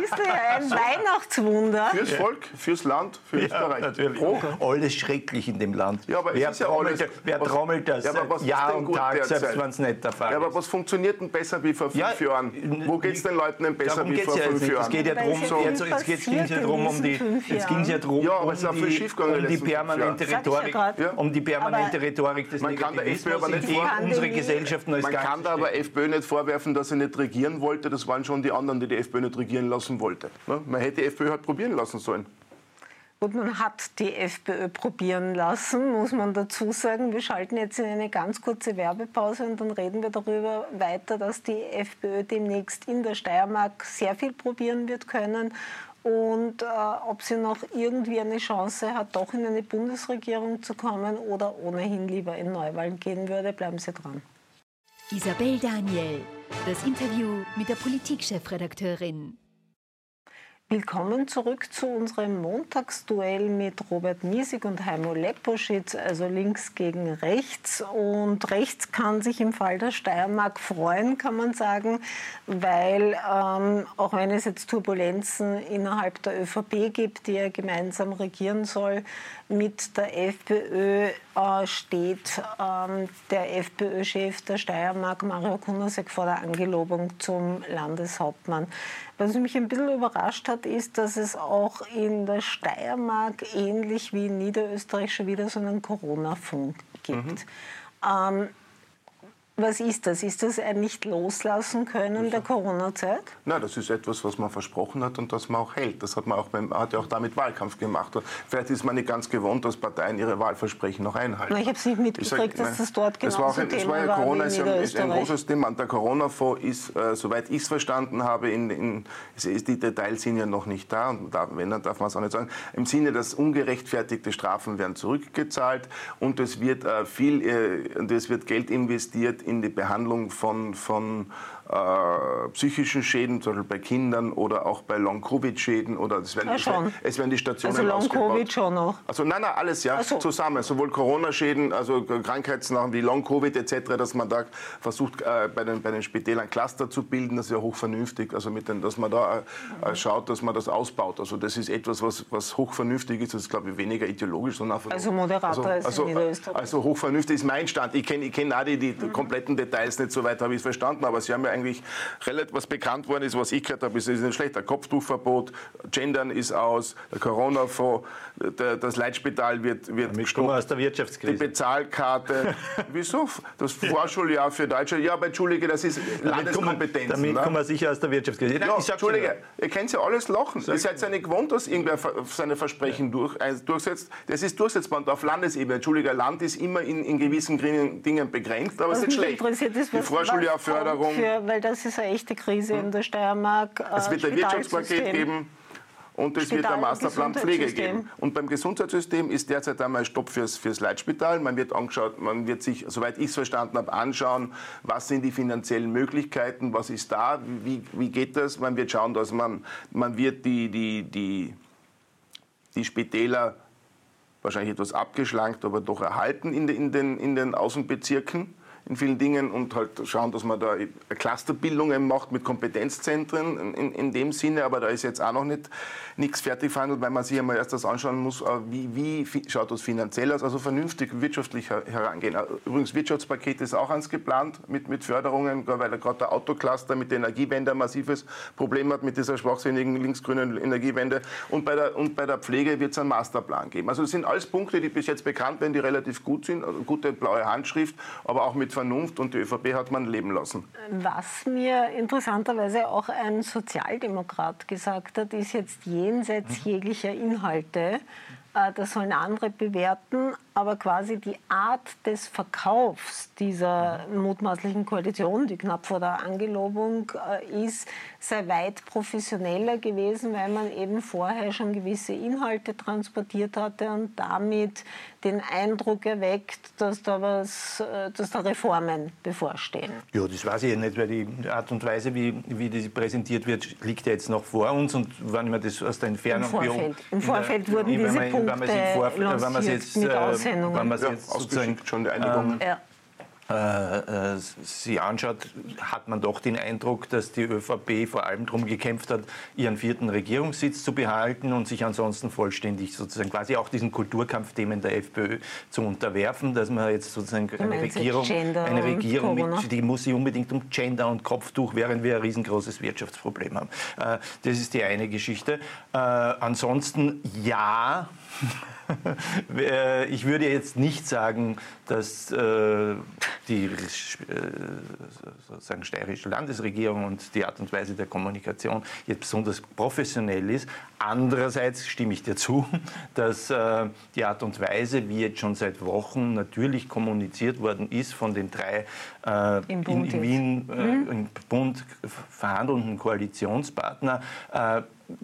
ja ein Weihnachtswunder. Fürs Volk, fürs Land, für ja, Österreich. Natürlich. Oh. Alles schrecklich in dem Land. Ja, aber wer es ist ja trommelt, alles, wer was, trommelt das ja, aber Jahr und Tag, selbst wenn es nicht der Fall ist. Ja, aber was funktioniert denn besser wie vor fünf ja, Jahren? Wo geht es den Leuten denn besser wie vor ja fünf Jahren? Es geht ja darum, so, jetzt, jetzt geht es ja darum, um die, jetzt ging's ja darum, ja, um, die, um die permanente Rhetorik, ja. um die permanente Rhetorik des man kann der FPÖ aber nicht vor, unsere Gesellschaften als Man kann da aber FPÖ nicht vorwerfen, dass sie nicht regieren wollte. Das waren schon die anderen, die die FPÖ nicht regieren lassen wollte. Man hätte die FPÖ halt probieren lassen sollen. Gut, man hat die FPÖ probieren lassen, muss man dazu sagen. Wir schalten jetzt in eine ganz kurze Werbepause und dann reden wir darüber weiter, dass die FPÖ demnächst in der Steiermark sehr viel probieren wird können und äh, ob sie noch irgendwie eine Chance hat, doch in eine Bundesregierung zu kommen oder ohnehin lieber in Neuwahlen gehen würde. Bleiben Sie dran. Isabel Daniel, das Interview mit der Politikchefredakteurin. Willkommen zurück zu unserem Montagsduell mit Robert Miesig und Heimo Lepposchitz, also links gegen rechts. Und rechts kann sich im Fall der Steiermark freuen, kann man sagen, weil ähm, auch wenn es jetzt Turbulenzen innerhalb der ÖVP gibt, die ja gemeinsam regieren soll, mit der FPÖ äh, steht ähm, der FPÖ-Chef der Steiermark, Mario Kunasek, vor der Angelobung zum Landeshauptmann. Was mich ein bisschen überrascht hat, ist, dass es auch in der Steiermark, ähnlich wie in Niederösterreich, schon wieder so einen Corona-Fonds gibt. Mhm. Ähm, Was ist das? Ist das ein Nicht-Loslassen können der Corona-Zeit? Nein, das ist etwas, was man versprochen hat und das man auch hält. Das hat man auch, beim, hat ja auch damit Wahlkampf gemacht. Vielleicht ist man nicht ganz gewohnt, dass Parteien ihre Wahlversprechen noch einhalten. Nein, ich habe es nicht mitgekriegt, dass das dort genauso das war ein, Thema war ja war Corona wie in ist, ist ein großes Thema. Und der Corona-Fonds ist, äh, soweit ich es verstanden habe, in, in, ist, die Details sind ja noch nicht da. Und da, wenn, dann darf man es auch nicht sagen. Im Sinne, dass ungerechtfertigte Strafen werden zurückgezahlt und es wird, äh, viel, äh, und es wird Geld investiert in die Behandlung von, von äh, psychischen Schäden, zum Beispiel bei Kindern oder auch bei Long-Covid-Schäden. Oder es werden, ja, schon. Es werden die Stationen also Long-Covid schon noch? Also nein, nein, alles ja, so. zusammen. Sowohl Corona-Schäden, also Krankheitsnamen wie Long-Covid et cetera, dass man da versucht, äh, bei, den, bei den Spitälern Cluster zu bilden, das ist ja hochvernünftig. Also mit den, dass man da äh, schaut, dass man das ausbaut. Also das ist etwas, was, was hochvernünftig ist. Das ist, glaube ich, weniger ideologisch, sondern einfach... Also moderater also, als also, in Niederösterreich. Also hochvernünftig ist mein Stand. Ich kenne ich kenn auch die, die mhm. kompletten Details nicht, so weit habe ich es verstanden. Aber Sie haben ja eigentlich relativ was bekannt worden ist, was ich gehört habe, ist, ist ein schlechter Kopftuchverbot, Gendern ist aus, der Corona-Fonds, der, das Leitspital wird, wird gestoppt, aus der Wirtschaftskrise. Die Bezahlkarte. Wieso? Das Vorschuljahr für Deutsche. Ja, aber Entschuldige, das ist Landeskompetenz. Damit ne? kommen wir sicher aus der Wirtschaftskrise. Ja, Entschuldige, ihr könnt ja alles lachen. Ihr seid ja nicht gewohnt, dass irgendwer seine Versprechen ja. durch, äh, durchsetzt. Das ist durchsetzbar und auf Landesebene. Entschuldige, ein Land ist immer in, in gewissen Dingen begrenzt, aber es ist nicht schlecht. Ist, die Vorschuljahrförderung. Für, weil das ist eine echte Krise hm. in der Steiermark. Äh, es wird ein Wirtschaftspaket geben. Und es wird der Masterplan Pflege geben. Und beim Gesundheitssystem ist derzeit einmal Stopp fürs, fürs Leitspital. Man wird, angeschaut, man wird sich, soweit ich es verstanden habe, anschauen, was sind die finanziellen Möglichkeiten, was ist da, wie, wie geht das. Man wird schauen, dass man, man wird die, die, die, die Spitäler wahrscheinlich etwas abgeschlankt, aber doch erhalten in, de, in, den, in den Außenbezirken. In vielen Dingen und halt schauen, dass man da Clusterbildungen macht mit Kompetenzzentren in, in dem Sinne, aber da ist jetzt auch noch nicht nichts fertig verhandelt, weil man sich einmal erst das anschauen muss, wie, wie schaut das finanziell aus, also vernünftig wirtschaftlich herangehen. Übrigens, Wirtschaftspaket ist auch eins geplant mit, mit Förderungen, weil gerade der Autocluster mit der Energiewende ein massives Problem hat, mit dieser schwachsinnigen linksgrünen Energiewende und bei der, und bei der Pflege wird es einen Masterplan geben. Also das sind alles Punkte, die bis jetzt bekannt werden, die relativ gut sind, also gute blaue Handschrift, aber auch mit Vernunft und die ÖVP hat man leben lassen. Was mir interessanterweise auch ein Sozialdemokrat gesagt hat, ist jetzt jenseits jeglicher Inhalte, das sollen andere bewerten, aber quasi die Art des Verkaufs dieser mutmaßlichen Koalition, die knapp vor der Angelobung ist, sei weit professioneller gewesen, weil man eben vorher schon gewisse Inhalte transportiert hatte und damit den Eindruck erweckt, dass da was, dass da Reformen bevorstehen. Ja, das weiß ich ja nicht, weil die Art und Weise, wie, wie das präsentiert wird, liegt ja jetzt noch vor uns und wenn man das aus der Entfernung... Im Vorfeld, Im Vorfeld der, wurden diese man, Punkte wenn man Vorf- lanciert wenn man jetzt, mit Aussendungen. Wenn man es jetzt sozusagen schon die Einigung. Ähm, ja. Äh, äh, sie anschaut, hat man doch den Eindruck, dass die ÖVP vor allem darum gekämpft hat, ihren vierten Regierungssitz zu behalten und sich ansonsten vollständig sozusagen quasi auch diesen Kulturkampfthemen der FPÖ zu unterwerfen, dass man jetzt sozusagen eine Regierung, eine Regierung mit, die muss sich unbedingt um Gender und Kopftuch, während wir ein riesengroßes Wirtschaftsproblem haben. Äh, das ist die eine Geschichte. Äh, ansonsten ja. Ich würde jetzt nicht sagen, dass äh, die äh, sozusagen steirische Landesregierung und die Art und Weise der Kommunikation jetzt besonders professionell ist. Andererseits stimme ich dir zu, dass äh, die Art und Weise, wie jetzt schon seit Wochen natürlich kommuniziert worden ist von den drei äh, in, in Wien äh, mhm. im Bund verhandelnden Koalitionspartnern, äh,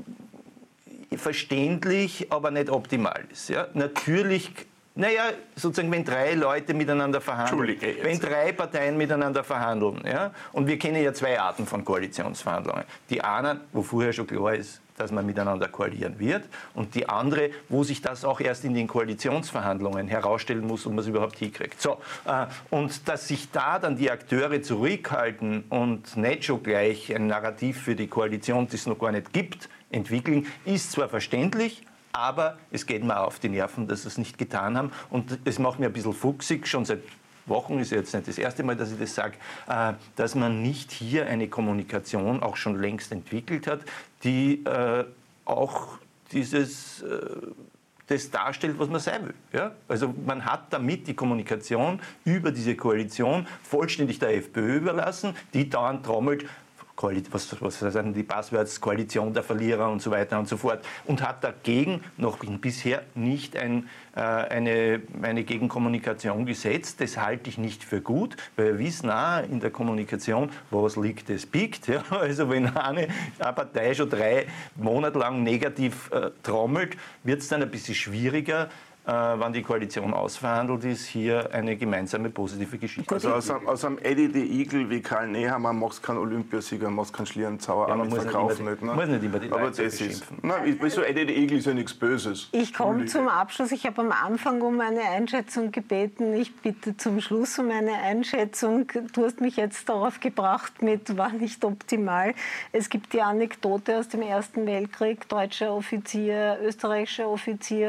verständlich, aber nicht optimal ist. Ja? Natürlich, naja, sozusagen, wenn drei Leute miteinander verhandeln, wenn drei Parteien miteinander verhandeln, ja? Und wir kennen ja zwei Arten von Koalitionsverhandlungen. Die eine, wo vorher schon klar ist, dass man miteinander koalieren wird, und die andere, wo sich das auch erst in den Koalitionsverhandlungen herausstellen muss, ob man es überhaupt hinkriegt. So, äh, und dass sich da dann die Akteure zurückhalten und nicht schon gleich ein Narrativ für die Koalition, das es noch gar nicht gibt, entwickeln, ist zwar verständlich, aber es geht mir auf die Nerven, dass sie es nicht getan haben. Und es macht mir ein bisschen fuchsig, schon seit Wochen, ist jetzt nicht das erste Mal, dass ich das sage, äh, dass man nicht hier eine Kommunikation auch schon längst entwickelt hat, die äh, auch dieses... Äh, das darstellt, was man sein will. Ja? Also man hat damit die Kommunikation über diese Koalition vollständig der FPÖ überlassen, die dauernd trommelt, was, was sind die Passwörter, Koalition der Verlierer und so weiter und so fort, und hat dagegen noch bisher nicht ein, äh, eine, eine Gegenkommunikation gesetzt. Das halte ich nicht für gut, weil wir wissen auch in der Kommunikation, was liegt, das biegt. Ja? Also wenn eine, eine Partei schon drei Monate lang negativ äh, trommelt, wird es dann ein bisschen schwieriger, wann die Koalition ausverhandelt ist, hier eine gemeinsame positive Geschichte. Also aus einem, aus einem Eddie the Eagle wie Karl Nehammer machst keinen Olympiasieger, machst keinen Schlierenzauer, ja, auch nicht verkaufen. Nicht, ne? muss nicht immer die Aber das ist, nein, so Eddie the Eagle ist ja nichts Böses. Ich komme zum Abschluss. Ich habe am Anfang um eine Einschätzung gebeten. Ich bitte zum Schluss um eine Einschätzung. Du hast mich jetzt darauf gebracht mit, war nicht optimal. Es gibt die Anekdote aus dem Ersten Weltkrieg, deutscher Offizier, österreichischer Offizier,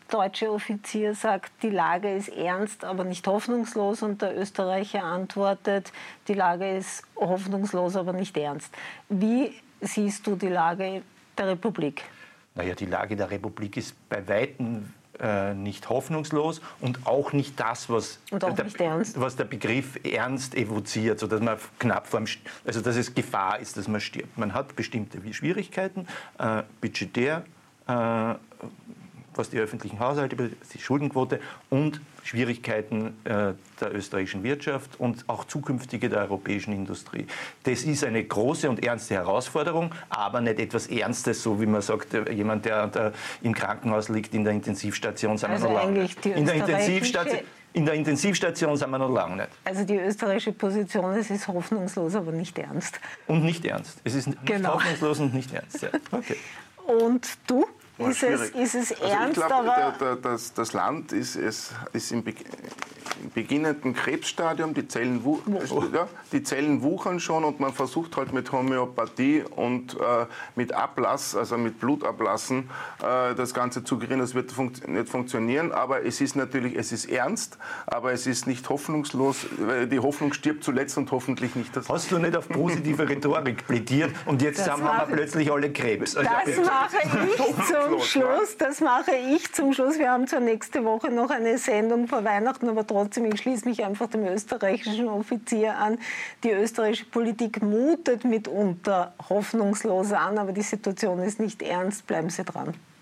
deutsche Offizier sagt, die Lage ist ernst, aber nicht hoffnungslos. Und der Österreicher antwortet, die Lage ist hoffnungslos, aber nicht ernst. Wie siehst du die Lage der Republik? Naja, die Lage der Republik ist bei Weitem äh, nicht hoffnungslos und auch nicht das, was, und auch der, nicht ernst. was der Begriff ernst evoziert, sodass man knapp vorm, also dass es Gefahr ist, dass man stirbt. Man hat bestimmte Schwierigkeiten, äh, budgetär, äh, was die öffentlichen Haushalte, die Schuldenquote und Schwierigkeiten äh, der österreichischen Wirtschaft und auch zukünftige der europäischen Industrie. Das ist eine große und ernste Herausforderung, aber nicht etwas Ernstes, so wie man sagt, jemand, der, der im Krankenhaus liegt, in der Intensivstation, sind also wir noch lange nicht. Die in, der Intensivstation, in der Intensivstation sind wir noch lange nicht. Also die österreichische Position, es ist hoffnungslos, aber nicht ernst. Und nicht ernst. Es ist nicht genau. hoffnungslos und nicht ernst. Ja. Okay. Und du? Oh, ist, es, ist es also ernst, ich glaub, aber... Der, der, das, das Land ist, ist, ist im, Be im beginnenden Krebsstadium, die Zellen, wu oh. ja, die Zellen wuchern schon und man versucht halt mit Homöopathie und äh, mit Ablass, also mit Blutablassen, äh, das Ganze zu kurieren. Das wird fun nicht funktionieren, aber es ist natürlich, es ist ernst, aber es ist nicht hoffnungslos, weil die Hoffnung stirbt zuletzt und hoffentlich nicht das. Hast du nicht auf positive Rhetorik plädiert und jetzt haben wir plötzlich alle Krebs? Also das mache ich zum Schluss, das mache ich zum Schluss. Wir haben zwar nächste Woche noch eine Sendung vor Weihnachten, aber trotzdem, ich schließe mich einfach dem österreichischen Offizier an. Die österreichische Politik mutet mitunter hoffnungslos an, aber die Situation ist nicht ernst. Bleiben Sie dran.